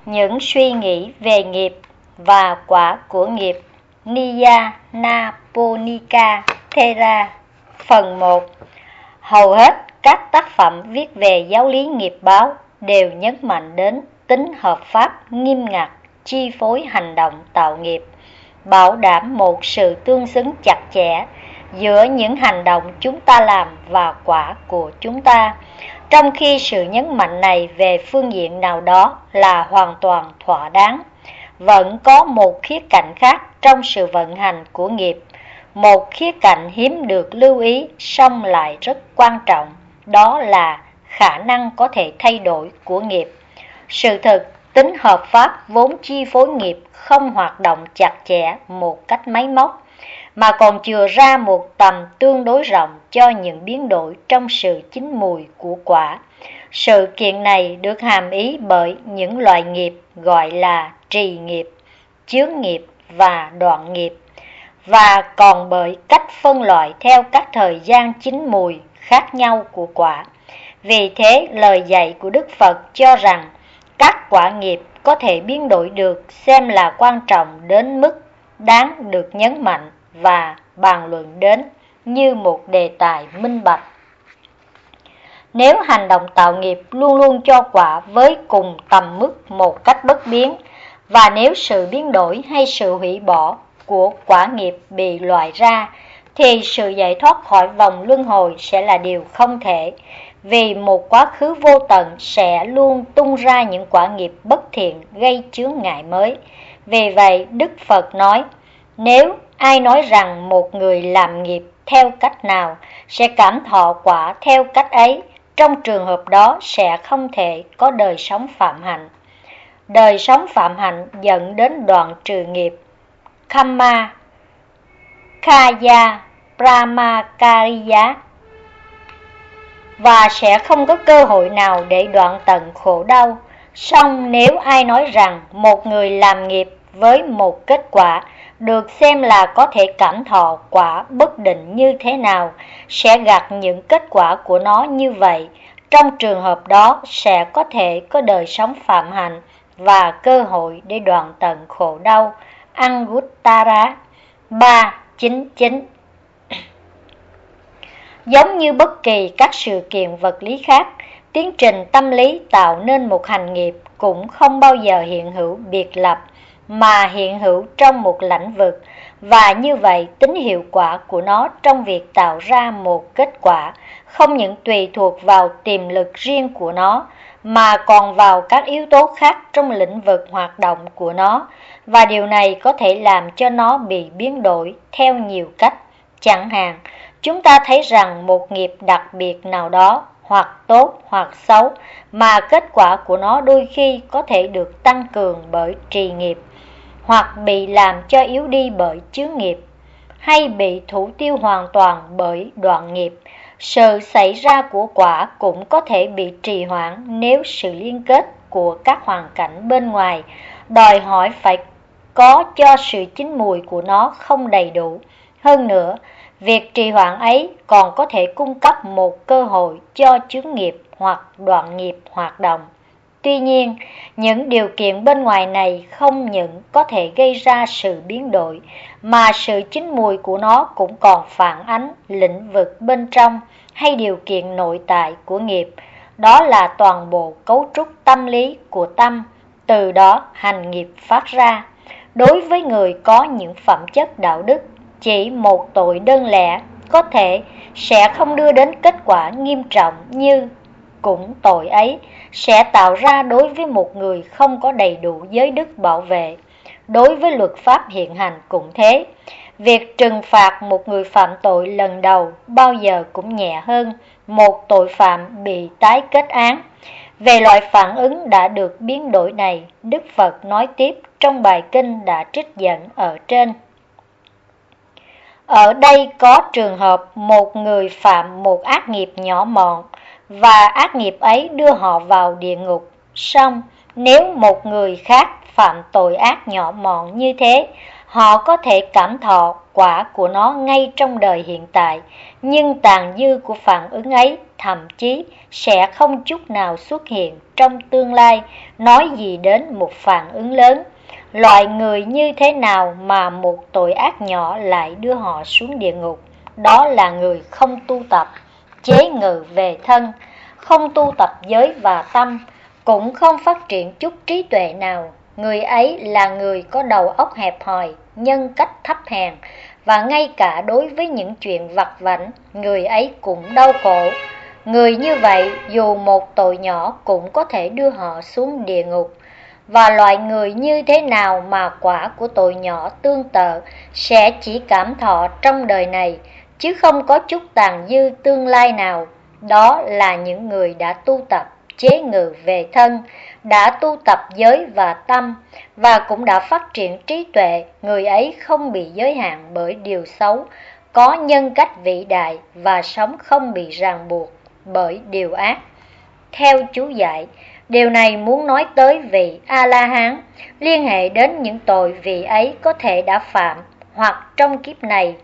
Những suy nghĩ về nghiệp và quả của nghiệp. Niya Naponika Thera. Phần 1. Hầu hết các tác phẩm viết về giáo lý nghiệp báo đều nhấn mạnh đến tính hợp pháp nghiêm ngặt chi phối hành động tạo nghiệp, bảo đảm một sự tương xứng chặt chẽ giữa những hành động chúng ta làm và quả của chúng ta, trong khi sự nhấn mạnh này về phương diện nào đó là hoàn toàn thỏa đáng. Vẫn có một khía cạnh khác trong sự vận hành của nghiệp, một khía cạnh hiếm được lưu ý song lại rất quan trọng, đó là khả năng có thể thay đổi của nghiệp. Sự thực, tính hợp pháp vốn chi phối nghiệp không hoạt động chặt chẽ một cách máy móc, mà còn chừa ra một tầm tương đối rộng cho những biến đổi trong sự chín mùi của quả. Sự kiện này được hàm ý bởi những loại nghiệp gọi là trì nghiệp, chướng nghiệp và đoạn nghiệp, và còn bởi cách phân loại theo các thời gian chín mùi khác nhau của quả. Vì thế, lời dạy của Đức Phật cho rằng các quả nghiệp có thể biến đổi được xem là quan trọng đến mức đáng được nhấn mạnh và bàn luận đến như một đề tài minh bạch. Nếu hành động tạo nghiệp luôn luôn cho quả với cùng tầm mức một cách bất biến, và nếu sự biến đổi hay sự hủy bỏ của quả nghiệp bị loại ra, thì sự giải thoát khỏi vòng luân hồi sẽ là điều không thể, vì một quá khứ vô tận sẽ luôn tung ra những quả nghiệp bất thiện gây chướng ngại mới. Vì vậy, Đức Phật nói, nếu ai nói rằng một người làm nghiệp theo cách nào sẽ cảm thọ quả theo cách ấy, trong trường hợp đó sẽ không thể có đời sống phạm hạnh. Đời sống phạm hạnh dẫn đến đoạn trừ nghiệp Kamma, Kaya, Brahmakariya, và sẽ không có cơ hội nào để đoạn tận khổ đau. Song nếu ai nói rằng một người làm nghiệp với một kết quả được xem là có thể cảm thọ quả bất định như thế nào, sẽ gặt những kết quả của nó như vậy, trong trường hợp đó sẽ có thể có đời sống phạm hạnh và cơ hội để đoạn tận khổ đau. Anguttara 3.9.9. Giống như bất kỳ các sự kiện vật lý khác, tiến trình tâm lý tạo nên một hành nghiệp cũng không bao giờ hiện hữu biệt lập, mà hiện hữu trong một lĩnh vực, và như vậy tính hiệu quả của nó trong việc tạo ra một kết quả không những tùy thuộc vào tiềm lực riêng của nó, mà còn vào các yếu tố khác trong lĩnh vực hoạt động của nó, và điều này có thể làm cho nó bị biến đổi theo nhiều cách. Chẳng hạn, chúng ta thấy rằng một nghiệp đặc biệt nào đó, hoặc tốt hoặc xấu, mà kết quả của nó đôi khi có thể được tăng cường bởi trì nghiệp, hoặc bị làm cho yếu đi bởi chướng nghiệp, hay bị thủ tiêu hoàn toàn bởi đoạn nghiệp. Sự xảy ra của quả cũng có thể bị trì hoãn nếu sự liên kết của các hoàn cảnh bên ngoài đòi hỏi phải có cho sự chín mùi của nó không đầy đủ. Hơn nữa, việc trì hoãn ấy còn có thể cung cấp một cơ hội cho chướng nghiệp hoặc đoạn nghiệp hoạt động. Tuy nhiên, những điều kiện bên ngoài này không những có thể gây ra sự biến đổi, mà sự chín mùi của nó cũng còn phản ánh lĩnh vực bên trong hay điều kiện nội tại của nghiệp, đó là toàn bộ cấu trúc tâm lý của tâm, từ đó hành nghiệp phát ra. Đối với người có những phẩm chất đạo đức, chỉ một tội đơn lẻ có thể sẽ không đưa đến kết quả nghiêm trọng, như cũng tội ấy sẽ tạo ra đối với một người không có đầy đủ giới đức bảo vệ. Đối với luật pháp hiện hành cũng thế. Việc trừng phạt một người phạm tội lần đầu bao giờ cũng nhẹ hơn một tội phạm bị tái kết án. Về loại phản ứng đã được biến đổi này, Đức Phật nói tiếp trong bài kinh đã trích dẫn ở trên. Ở đây có trường hợp một người phạm một ác nghiệp nhỏ mọn, và ác nghiệp ấy đưa họ vào địa ngục. Song nếu một người khác phạm tội ác nhỏ mọn như thế, họ có thể cảm thọ quả của nó ngay trong đời hiện tại, nhưng tàn dư của phản ứng ấy thậm chí sẽ không chút nào xuất hiện trong tương lai, nói gì đến một phản ứng lớn. Loại người như thế nào mà một tội ác nhỏ lại đưa họ xuống địa ngục? Đó là người không tu tập chế ngự về thân, không tu tập giới và tâm, cũng không phát triển chút trí tuệ nào. Người ấy là người có đầu óc hẹp hòi, nhân cách thấp hèn, và ngay cả đối với những chuyện vặt vãnh, người ấy cũng đau khổ. Người như vậy, dù một tội nhỏ cũng có thể đưa họ xuống địa ngục. Và loại người như thế nào mà quả của tội nhỏ tương tự sẽ chỉ cảm thọ trong đời này, chứ không có chút tàn dư tương lai nào. Đó là những người đã tu tập chế ngự về thân, đã tu tập giới và tâm, và cũng đã phát triển trí tuệ. Người ấy không bị giới hạn bởi điều xấu, có nhân cách vĩ đại và sống không bị ràng buộc bởi điều ác. Theo chú dạy, điều này muốn nói tới vị A-la-hán, liên hệ đến những tội vị ấy có thể đã phạm, hoặc trong kiếp này,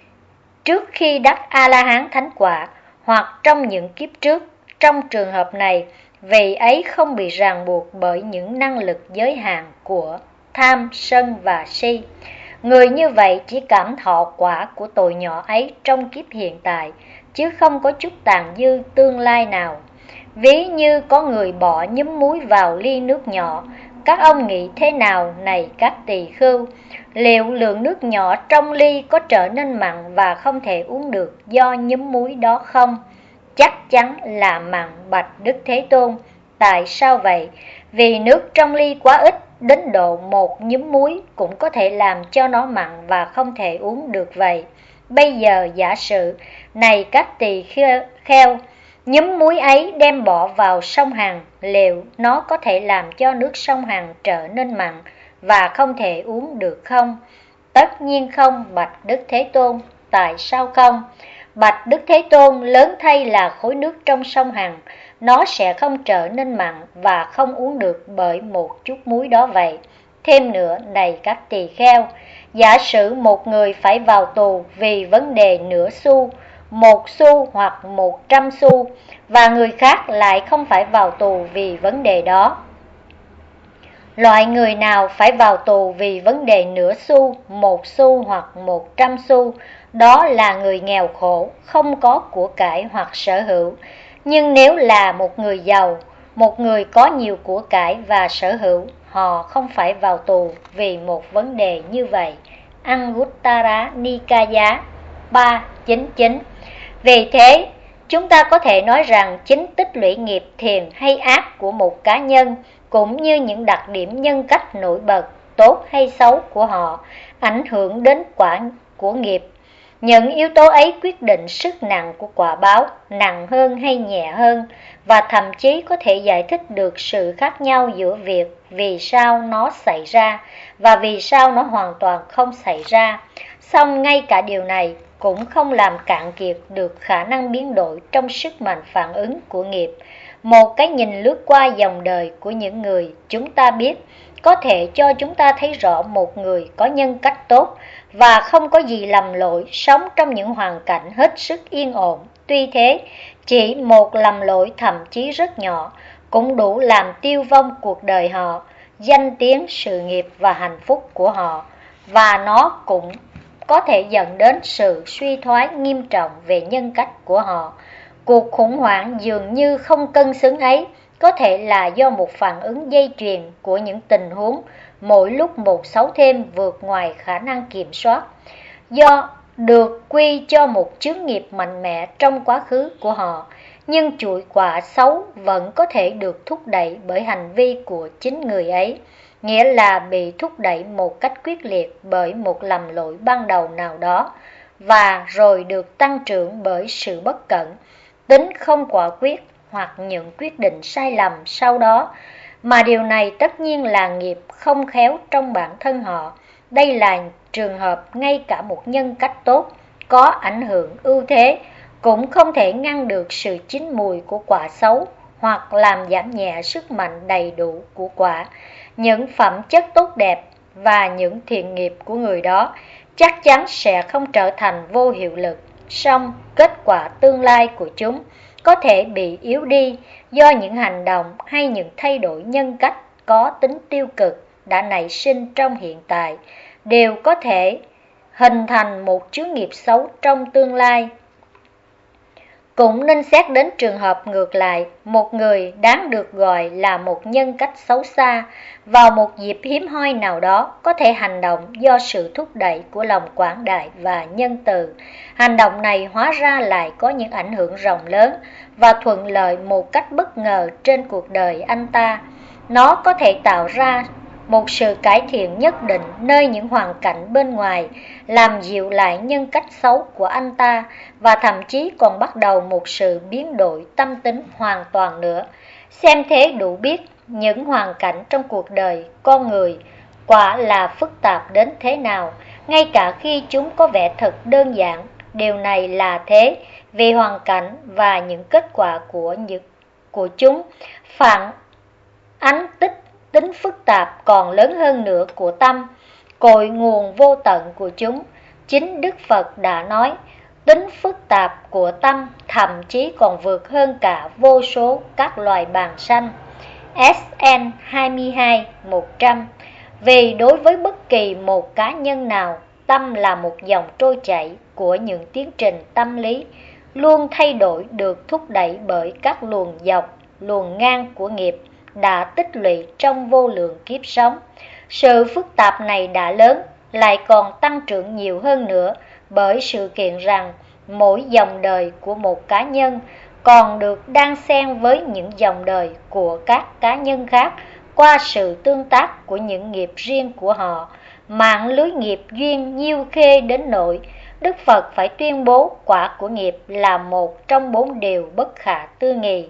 trước khi đắc A-la-hán thánh quả, hoặc trong những kiếp trước. Trong trường hợp này, vị ấy không bị ràng buộc bởi những năng lực giới hạn của tham, sân và si. Người như vậy chỉ cảm thọ quả của tội nhỏ ấy trong kiếp hiện tại, chứ không có chút tàn dư tương lai nào. Ví như có người bỏ nhúm muối vào ly nước nhỏ, các ông nghĩ thế nào này các tỳ khưu? Liệu lượng nước nhỏ trong ly có trở nên mặn và không thể uống được do nhúm muối đó không? Chắc chắn là mặn, bạch Đức Thế Tôn. Tại sao vậy? Vì nước trong ly quá ít, đến độ một nhúm muối cũng có thể làm cho nó mặn và không thể uống được vậy. Bây giờ giả sử, này các tỳ kheo, nhúm muối ấy đem bỏ vào sông Hằng, liệu nó có thể làm cho nước sông Hằng trở nên mặn và không thể uống được không? Tất nhiên không, bạch Đức Thế Tôn. Tại sao không? Bạch Đức Thế Tôn, lớn thay là khối nước trong sông Hằng, nó sẽ không trở nên mặn và không uống được bởi một chút muối đó vậy. Thêm nữa, này các tỳ kheo, giả sử một người phải vào tù vì vấn đề nửa xu, 1 xu hoặc 100 xu, và người khác lại không phải vào tù vì vấn đề đó. Loại người nào phải vào tù vì vấn đề nửa xu, 1 xu hoặc 100 xu, đó là người nghèo khổ, không có của cải hoặc sở hữu. Nhưng nếu là một người giàu, một người có nhiều của cải và sở hữu, họ không phải vào tù vì một vấn đề như vậy. Anguttara Nikaya 399. Vì thế, chúng ta có thể nói rằng chính tích lũy nghiệp thiện hay ác của một cá nhân, cũng như những đặc điểm nhân cách nổi bật, tốt hay xấu của họ, ảnh hưởng đến quả của nghiệp. Những yếu tố ấy quyết định sức nặng của quả báo, nặng hơn hay nhẹ hơn, và thậm chí có thể giải thích được sự khác nhau giữa việc vì sao nó xảy ra và vì sao nó hoàn toàn không xảy ra. Song ngay cả điều này cũng không làm cạn kiệt được khả năng biến đổi trong sức mạnh phản ứng của nghiệp. Một cái nhìn lướt qua dòng đời của những người chúng ta biết có thể cho chúng ta thấy rõ một người có nhân cách tốt và không có gì lầm lỗi, sống trong những hoàn cảnh hết sức yên ổn. Tuy thế, chỉ một lầm lỗi thậm chí rất nhỏ cũng đủ làm tiêu vong cuộc đời họ, danh tiếng, sự nghiệp và hạnh phúc của họ, và nó cũng có thể dẫn đến sự suy thoái nghiêm trọng về nhân cách của họ. Cuộc khủng hoảng dường như không cân xứng ấy có thể là do một phản ứng dây chuyền của những tình huống mỗi lúc một xấu thêm vượt ngoài khả năng kiểm soát, do được quy cho một chướng nghiệp mạnh mẽ trong quá khứ của họ, nhưng chuỗi quả xấu vẫn có thể được thúc đẩy bởi hành vi của chính người ấy, nghĩa là bị thúc đẩy một cách quyết liệt bởi một lầm lỗi ban đầu nào đó, và rồi được tăng trưởng bởi sự bất cẩn, tính không quả quyết hoặc những quyết định sai lầm sau đó, mà điều này tất nhiên là nghiệp không khéo trong bản thân họ. Đây là trường hợp ngay cả một nhân cách tốt, có ảnh hưởng ưu thế, cũng không thể ngăn được sự chín mùi của quả xấu hoặc làm giảm nhẹ sức mạnh đầy đủ của quả. Những phẩm chất tốt đẹp và những thiện nghiệp của người đó chắc chắn sẽ không trở thành vô hiệu lực, song kết quả tương lai của chúng có thể bị yếu đi do những hành động hay những thay đổi nhân cách có tính tiêu cực đã nảy sinh trong hiện tại, đều có thể hình thành một chướng nghiệp xấu trong tương lai. Cũng nên xét đến trường hợp ngược lại, một người đáng được gọi là một nhân cách xấu xa, vào một dịp hiếm hoi nào đó có thể hành động do sự thúc đẩy của lòng quảng đại và nhân từ. Hành động này hóa ra lại có những ảnh hưởng rộng lớn và thuận lợi một cách bất ngờ trên cuộc đời anh ta. Nó có thể tạo ra một sự cải thiện nhất định nơi những hoàn cảnh bên ngoài, làm dịu lại nhân cách xấu của anh ta và thậm chí còn bắt đầu một sự biến đổi tâm tính hoàn toàn nữa. Xem thế đủ biết những hoàn cảnh trong cuộc đời con người quả là phức tạp đến thế nào, ngay cả khi chúng có vẻ thật đơn giản. Điều này là thế vì hoàn cảnh và những kết quả của chúng phản ánh tính phức tạp còn lớn hơn nữa của tâm, cội nguồn vô tận của chúng. Chính Đức Phật đã nói, tính phức tạp của tâm thậm chí còn vượt hơn cả vô số các loài bàng sanh. SN 22-100. Vì đối với bất kỳ một cá nhân nào, tâm là một dòng trôi chảy của những tiến trình tâm lý, luôn thay đổi, được thúc đẩy bởi các luồng dọc, luồng ngang của nghiệp đã tích lũy trong vô lượng kiếp sống. Sự phức tạp này đã lớn, lại còn tăng trưởng nhiều hơn nữa bởi sự kiện rằng mỗi dòng đời của một cá nhân còn được đan xen với những dòng đời của các cá nhân khác qua sự tương tác của những nghiệp riêng của họ. Mạng lưới nghiệp duyên nhiêu khê đến nỗi Đức Phật phải tuyên bố quả của nghiệp là một trong 4 điều bất khả tư nghị,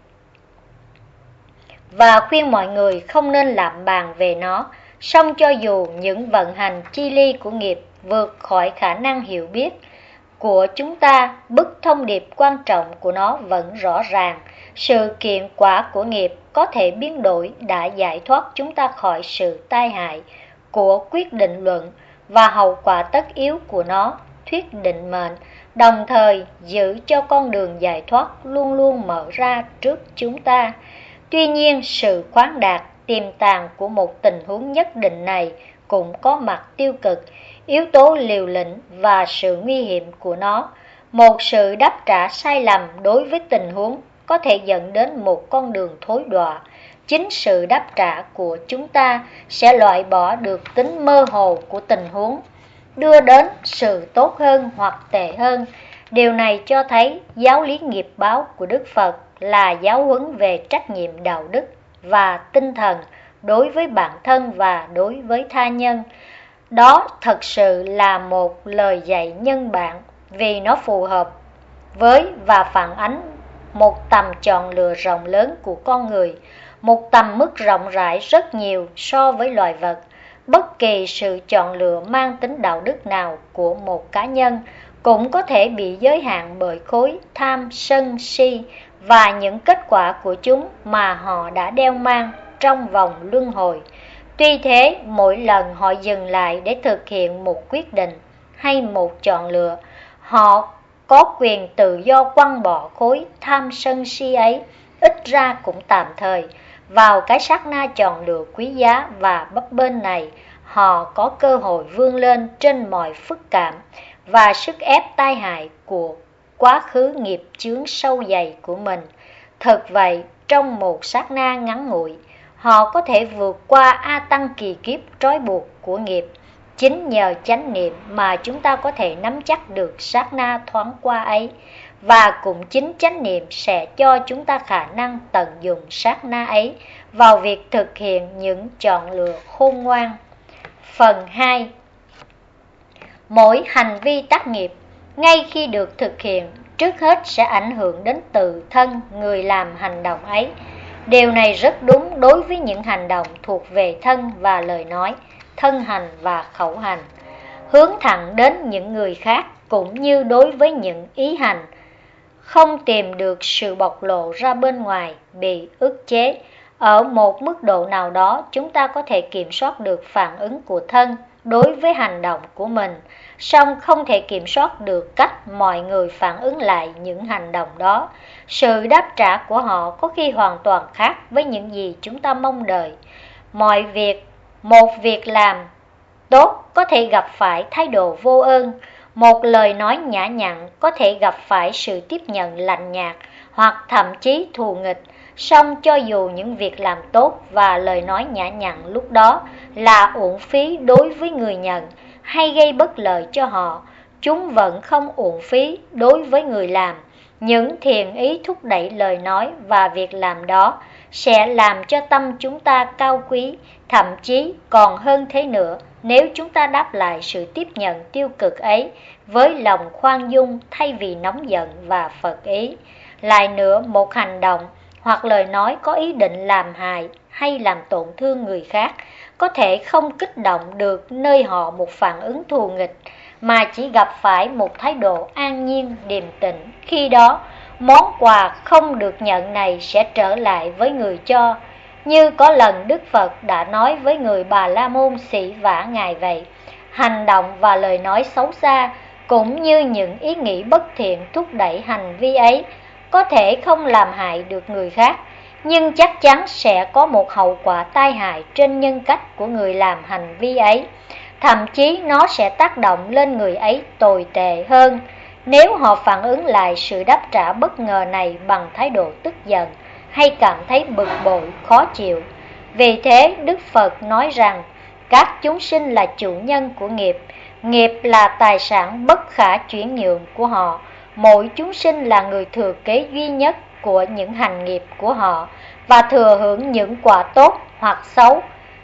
và khuyên mọi người không nên lạm bàn về nó. Song cho dù những vận hành chi ly của nghiệp vượt khỏi khả năng hiểu biết của chúng ta, bức thông điệp quan trọng của nó vẫn rõ ràng. Sự kiện quả của nghiệp có thể biến đổi đã giải thoát chúng ta khỏi sự tai hại của quyết định luận và hậu quả tất yếu của nó, thuyết định mệnh, đồng thời giữ cho con đường giải thoát luôn luôn mở ra trước chúng ta. Tuy nhiên, sự khoáng đạt, tiềm tàng của một tình huống nhất định này cũng có mặt tiêu cực, yếu tố liều lĩnh và sự nguy hiểm của nó. Một sự đáp trả sai lầm đối với tình huống có thể dẫn đến một con đường thối đọa. Chính sự đáp trả của chúng ta sẽ loại bỏ được tính mơ hồ của tình huống, đưa đến sự tốt hơn hoặc tệ hơn. Điều này cho thấy giáo lý nghiệp báo của Đức Phật là giáo huấn về trách nhiệm đạo đức và tinh thần đối với bản thân và đối với tha nhân. Đó thật sự là một lời dạy nhân bản, vì nó phù hợp với và phản ánh một tầm chọn lựa rộng lớn của con người, một tầm mức rộng rãi rất nhiều so với loài vật. Bất kỳ sự chọn lựa mang tính đạo đức nào của một cá nhân cũng có thể bị giới hạn bởi khối tham sân si và những kết quả của chúng mà họ đã đeo mang trong vòng luân hồi. Tuy thế, mỗi lần họ dừng lại để thực hiện một quyết định hay một chọn lựa, họ có quyền tự do quăng bỏ khối tham sân si ấy, ít ra cũng tạm thời. Vào cái sát na chọn lựa quý giá và bấp bênh này, họ có cơ hội vươn lên trên mọi phức cảm và sức ép tai hại của quá khứ nghiệp chướng sâu dày của mình. Thật vậy, trong một sát na ngắn ngủi, họ có thể vượt qua a tăng kỳ kiếp trói buộc của nghiệp. Chính nhờ chánh niệm mà chúng ta có thể nắm chắc được sát na thoáng qua ấy, và cũng chính chánh niệm sẽ cho chúng ta khả năng tận dụng sát na ấy vào việc thực hiện những chọn lựa khôn ngoan. Phần 2. Mỗi hành vi tác nghiệp, ngay khi được thực hiện, trước hết sẽ ảnh hưởng đến tự thân người làm hành động ấy. Điều này rất đúng đối với những hành động thuộc về thân và lời nói, thân hành và khẩu hành, hướng thẳng đến những người khác, cũng như đối với những ý hành không tìm được sự bộc lộ ra bên ngoài, bị ức chế. Ở một mức độ nào đó, chúng ta có thể kiểm soát được phản ứng của thân đối với hành động của mình, song không thể kiểm soát được cách mọi người phản ứng lại những hành động đó. Sự đáp trả của họ có khi hoàn toàn khác với những gì chúng ta mong đợi. Một việc làm tốt có thể gặp phải thái độ vô ơn, một lời nói nhã nhặn có thể gặp phải sự tiếp nhận lạnh nhạt hoặc thậm chí thù nghịch. Song cho dù những việc làm tốt và lời nói nhã nhặn lúc đó là uổng phí đối với người nhận hay gây bất lợi cho họ, chúng vẫn không uổng phí đối với người làm. Những thiện ý thúc đẩy lời nói và việc làm đó sẽ làm cho tâm chúng ta cao quý, thậm chí còn hơn thế nữa nếu chúng ta đáp lại sự tiếp nhận tiêu cực ấy với lòng khoan dung thay vì nóng giận và phật ý. Lại nữa, một hành động hoặc lời nói có ý định làm hại hay làm tổn thương người khác có thể không kích động được nơi họ một phản ứng thù nghịch, mà chỉ gặp phải một thái độ an nhiên, điềm tĩnh. Khi đó, món quà không được nhận này sẽ trở lại với người cho, như có lần Đức Phật đã nói với người Bà La Môn sỉ vả Ngài vậy. Hành động và lời nói xấu xa cũng như những ý nghĩ bất thiện thúc đẩy hành vi ấy có thể không làm hại được người khác, nhưng chắc chắn sẽ có một hậu quả tai hại trên nhân cách của người làm hành vi ấy. Thậm chí nó sẽ tác động lên người ấy tồi tệ hơn nếu họ phản ứng lại sự đáp trả bất ngờ này bằng thái độ tức giận hay cảm thấy bực bội, khó chịu. Vì thế, Đức Phật nói rằng các chúng sinh là chủ nhân của nghiệp, nghiệp là tài sản bất khả chuyển nhượng của họ. Mỗi chúng sinh là người thừa kế duy nhất của những hành nghiệp của họ và thừa hưởng những quả tốt hoặc xấu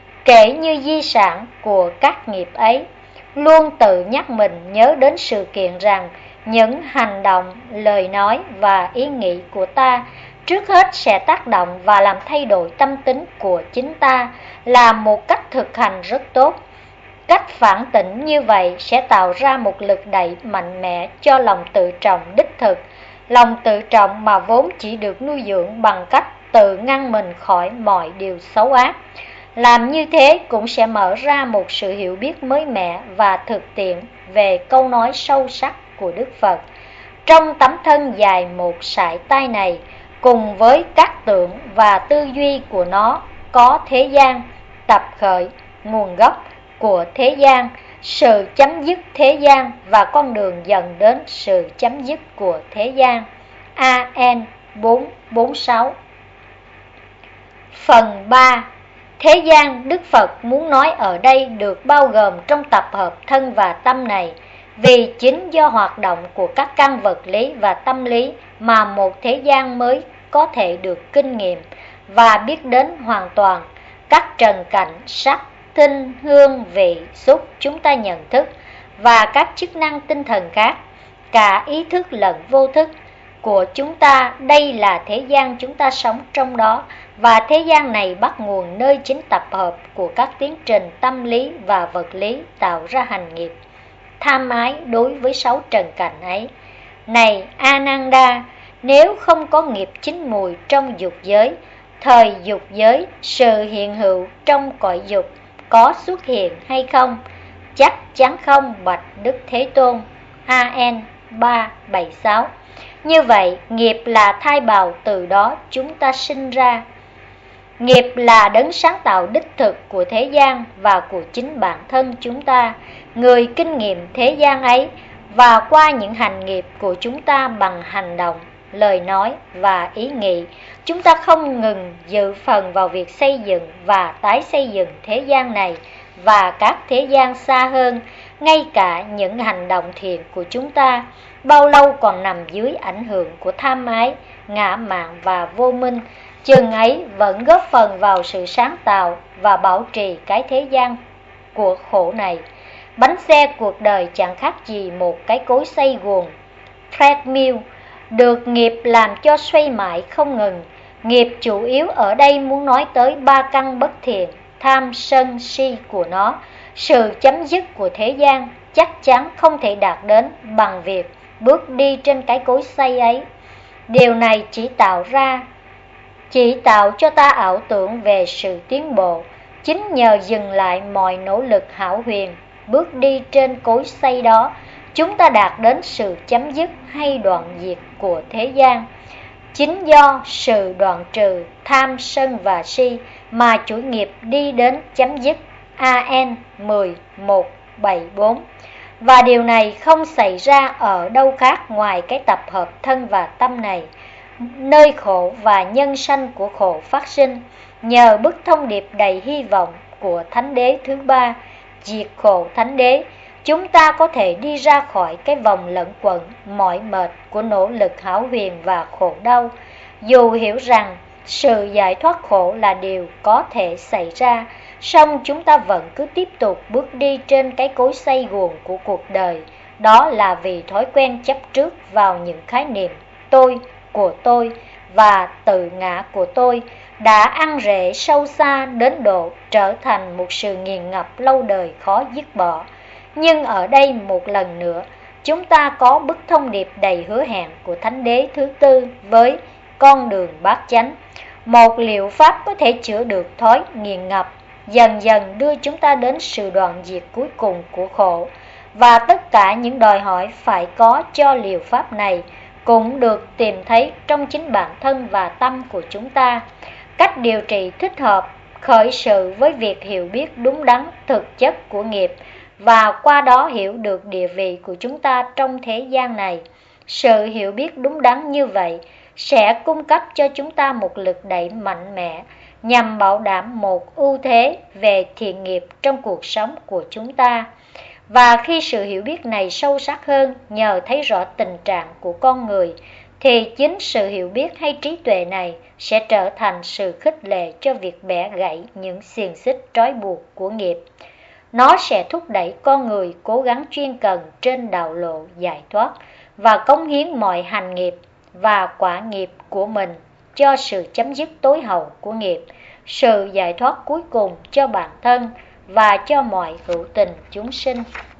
kể như di sản của các nghiệp ấy. Luôn tự nhắc mình nhớ đến sự kiện rằng những hành động, lời nói và ý nghĩ của ta trước hết sẽ tác động và làm thay đổi tâm tính của chính ta là một cách thực hành rất tốt. Cách phản tỉnh như vậy sẽ tạo ra một lực đẩy mạnh mẽ cho lòng tự trọng đích thực. Lòng tự trọng mà vốn chỉ được nuôi dưỡng bằng cách tự ngăn mình khỏi mọi điều xấu ác. Làm như thế cũng sẽ mở ra một sự hiểu biết mới mẻ và thực tiễn về câu nói sâu sắc của Đức Phật. Trong tấm thân dài một sải tay này, cùng với các tượng và tư duy của nó có thế gian, tập khởi, nguồn gốc của thế gian, sự chấm dứt thế gian và con đường dẫn đến sự chấm dứt của thế gian. AN 446. Phần 3. Thế gian Đức Phật muốn nói ở đây được bao gồm trong tập hợp thân và tâm này, vì chính do hoạt động của các căn vật lý và tâm lý mà một thế gian mới có thể được kinh nghiệm và biết đến hoàn toàn. Các trần cảnh, sắc, thinh, hương, vị, xúc chúng ta nhận thức và các chức năng tinh thần khác, cả ý thức lẫn vô thức của chúng ta, đây là thế gian chúng ta sống trong đó, và thế gian này bắt nguồn nơi chính tập hợp của các tiến trình tâm lý và vật lý tạo ra hành nghiệp tham ái đối với 6 trần cảnh ấy. Này Ananda, nếu không có nghiệp chín mùi trong dục giới, thời dục giới, sự hiện hữu trong cõi dục có xuất hiện hay không? Chắc chắn không, bạch Đức Thế Tôn. AN 376. Như vậy, nghiệp là thai bào từ đó chúng ta sinh ra. Nghiệp là đấng sáng tạo đích thực của thế gian và của chính bản thân chúng ta, người kinh nghiệm thế gian ấy, và qua những hành nghiệp của chúng ta bằng hành động, lời nói và ý nghĩ, chúng ta không ngừng dự phần vào việc xây dựng và tái xây dựng thế gian này và các thế gian xa hơn. Ngay cả những hành động thiện của chúng ta bao lâu còn nằm dưới ảnh hưởng của tham ái, ngã mạn và vô minh, chừng ấy vẫn góp phần vào sự sáng tạo và bảo trì cái thế gian của khổ này. Bánh xe cuộc đời chẳng khác gì một cái cối xay guồng treadmill, được nghiệp làm cho xoay mãi không ngừng. Nghiệp chủ yếu ở đây muốn nói tới 3 căn bất thiện, tham, sân, si của nó. Sự chấm dứt của thế gian chắc chắn không thể đạt đến bằng việc bước đi trên cái cối xay ấy. Điều này chỉ tạo cho ta ảo tưởng về sự tiến bộ. Chính nhờ dừng lại mọi nỗ lực hão huyền, bước đi trên cối xay đó, chúng ta đạt đến sự chấm dứt hay đoạn diệt của thế gian. Chính do sự đoạn trừ tham sân và si mà chủ nghiệp đi đến chấm dứt. AN 1174. Và điều này không xảy ra ở đâu khác ngoài cái tập hợp thân và tâm này, nơi khổ và nhân sanh của khổ phát sinh. Nhờ bức thông điệp đầy hy vọng của Thánh Đế thứ ba, diệt khổ Thánh Đế, chúng ta có thể đi ra khỏi cái vòng lẩn quẩn mỏi mệt của nỗ lực hão huyền và khổ đau. Dù hiểu rằng sự giải thoát khổ là điều có thể xảy ra, song chúng ta vẫn cứ tiếp tục bước đi trên cái cối xay guồng của cuộc đời. Đó là vì thói quen chấp trước vào những khái niệm tôi, của tôi và tự ngã của tôi đã ăn rễ sâu xa đến độ trở thành một sự nghiền ngập lâu đời khó dứt bỏ. Nhưng ở đây một lần nữa, chúng ta có bức thông điệp đầy hứa hẹn của Thánh Đế thứ tư với con đường bát chánh, một liệu pháp có thể chữa được thói nghiền ngập, dần dần đưa chúng ta đến sự đoạn diệt cuối cùng của khổ. Và tất cả những đòi hỏi phải có cho liệu pháp này cũng được tìm thấy trong chính bản thân và tâm của chúng ta. Cách điều trị thích hợp khởi sự với việc hiểu biết đúng đắn thực chất của nghiệp, và qua đó hiểu được địa vị của chúng ta trong thế gian này. Sự hiểu biết đúng đắn như vậy sẽ cung cấp cho chúng ta một lực đẩy mạnh mẽ nhằm bảo đảm một ưu thế về thiện nghiệp trong cuộc sống của chúng ta. Và khi sự hiểu biết này sâu sắc hơn nhờ thấy rõ tình trạng của con người, thì chính sự hiểu biết hay trí tuệ này sẽ trở thành sự khích lệ cho việc bẻ gãy những xiềng xích trói buộc của nghiệp. Nó sẽ thúc đẩy con người cố gắng chuyên cần trên đạo lộ giải thoát và cống hiến mọi hành nghiệp và quả nghiệp của mình cho sự chấm dứt tối hậu của nghiệp, sự giải thoát cuối cùng cho bản thân và cho mọi hữu tình chúng sinh.